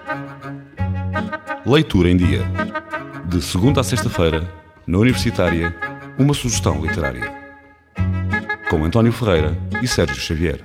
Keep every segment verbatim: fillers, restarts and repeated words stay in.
Leitura em Dia. De segunda a sexta-feira, na Universitária, uma sugestão literária. Com António Ferreira e Sérgio Xavier.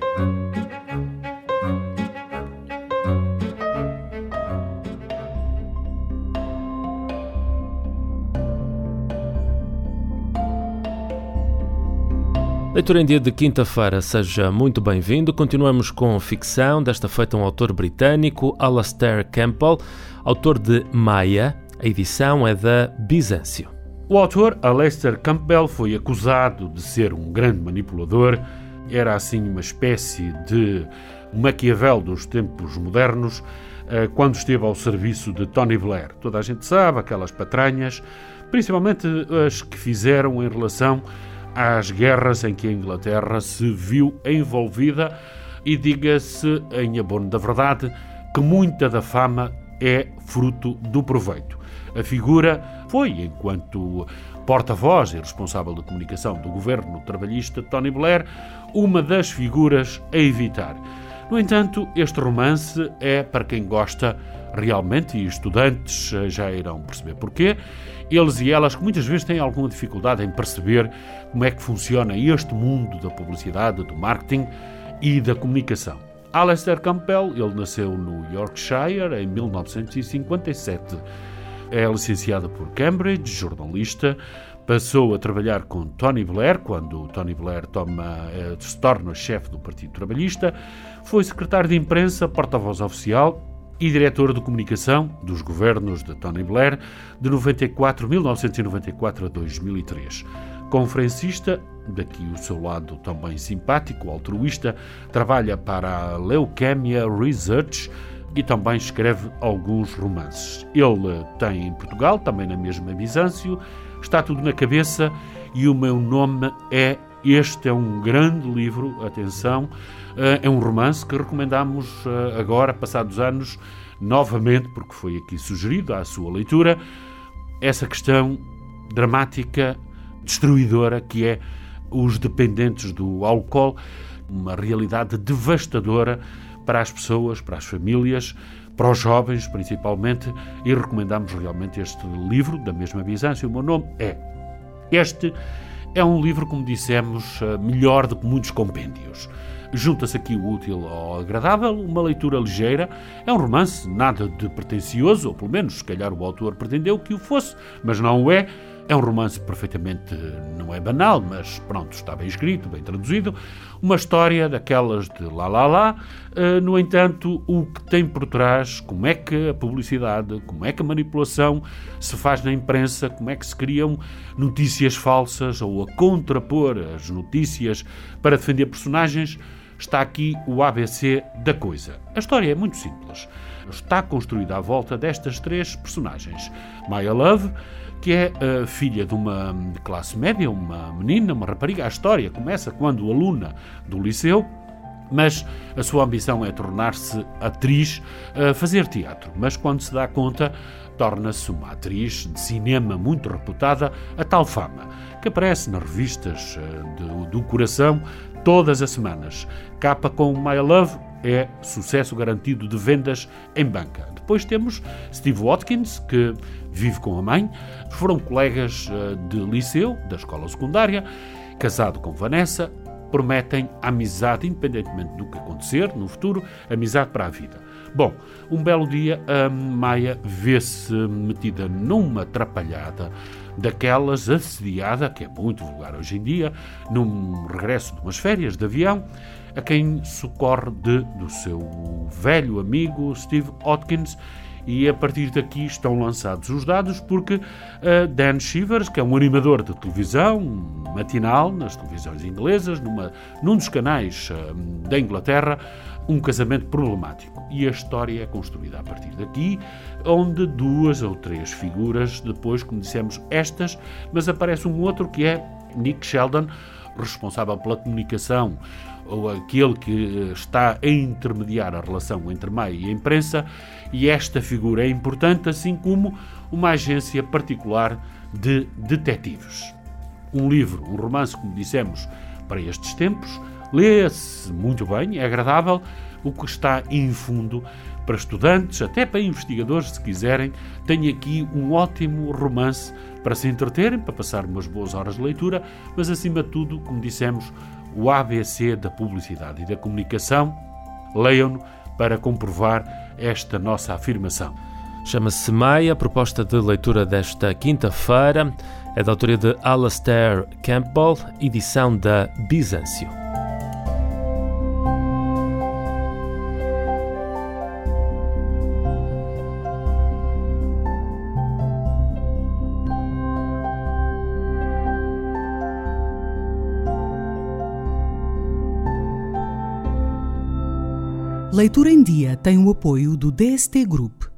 Leitura em Dia de quinta-feira, seja muito bem-vindo. Continuamos com ficção, desta feita um autor britânico, Alastair Campbell, autor de Maya. A edição é da Bizâncio. O autor, Alastair Campbell, foi acusado de ser um grande manipulador. Era assim uma espécie de Maquiavel dos tempos modernos, quando esteve ao serviço de Tony Blair. Toda a gente sabe, aquelas patranhas, principalmente as que fizeram em relação às guerras em que a Inglaterra se viu envolvida, e diga-se, em abono da verdade, que muita da fama é fruto do proveito. A figura foi, enquanto porta-voz e responsável de comunicação do governo trabalhista Tony Blair, uma das figuras a evitar. No entanto, este romance é para quem gosta realmente, e estudantes já irão perceber porquê, eles e elas que muitas vezes têm alguma dificuldade em perceber como é que funciona este mundo da publicidade, do marketing e da comunicação. Alastair Campbell, ele nasceu no Yorkshire em mil novecentos e cinquenta e sete. É licenciado por Cambridge, jornalista, passou a trabalhar com Tony Blair, quando Tony Blair toma, se torna chefe do Partido Trabalhista, foi secretário de imprensa, porta-voz oficial e diretor de comunicação dos governos de Tony Blair de mil novecentos e noventa e quatro a dois mil e três. Conferencista, daqui o seu lado também simpático, altruísta, trabalha para a Leukämia Research e também escreve alguns romances. Ele tem em Portugal, também na mesma Bizâncio, Está Tudo na Cabeça e O Meu Nome é... Este é um grande livro, atenção, é um romance que recomendamos agora, passados anos, novamente, porque foi aqui sugerido à sua leitura, essa questão dramática, destruidora, que é os dependentes do álcool, uma realidade devastadora para as pessoas, para as famílias, para os jovens principalmente, e recomendamos realmente este livro, da mesma Bizâncio. O Meu Nome é... Este é um livro, como dissemos, melhor do que muitos compêndios. Junta-se aqui o útil ao agradável, uma leitura ligeira. É um romance, nada de pretencioso, ou pelo menos, se calhar, o autor pretendeu que o fosse, mas não o é. É um romance perfeitamente, não é banal, mas pronto, está bem escrito, bem traduzido. Uma história daquelas de lá, lá, lá. Uh, no entanto, o que tem por trás, como é que a publicidade, como é que a manipulação se faz na imprensa, como é que se criam notícias falsas ou a contrapor as notícias para defender personagens, está aqui o A B C da coisa. A história é muito simples. Está construída à volta destas três personagens. Maya Love, que é a filha de uma classe média, uma menina, uma rapariga. A história começa quando aluna do liceu, mas a sua ambição é tornar-se atriz, a fazer teatro. Mas quando se dá conta, torna-se uma atriz de cinema muito reputada, a tal fama, que aparece nas revistas do, do coração todas as semanas. Capa com My Love é sucesso garantido de vendas em banca. Depois temos Steve Watkins, que vive com a mãe, foram colegas de liceu, da escola secundária, casado com Vanessa, prometem amizade, independentemente do que acontecer no futuro, amizade para a vida. Bom, um belo dia a Maya vê-se metida numa atrapalhada daquelas, assediada, que é muito vulgar hoje em dia, num regresso de umas férias de avião, a quem socorre de, do seu velho amigo Steve Watkins, e a partir daqui estão lançados os dados, porque uh, Dan Shivers, que é um animador de televisão matinal nas televisões inglesas, numa, num dos canais uh, da Inglaterra, um casamento problemático. E a história é construída a partir daqui, onde duas ou três figuras, depois, como dissemos, estas, mas aparece um outro que é Nick Sheldon, responsável pela comunicação, ou aquele que está a intermediar a relação entre Maya e a imprensa, e esta figura é importante, assim como uma agência particular de detetives. Um livro, um romance, como dissemos, para estes tempos, lê-se muito bem, é agradável. O que está em fundo para estudantes, até para investigadores, se quiserem. Tenho aqui um ótimo romance para se entreterem, para passar umas boas horas de leitura, mas acima de tudo, como dissemos, o A B C da publicidade e da comunicação. Leiam-no para comprovar esta nossa afirmação. Chama-se Maia, a proposta de leitura desta quinta-feira é da autoria de Alastair Campbell, edição da Bizâncio. Leitura em Dia tem o apoio do D S T Group.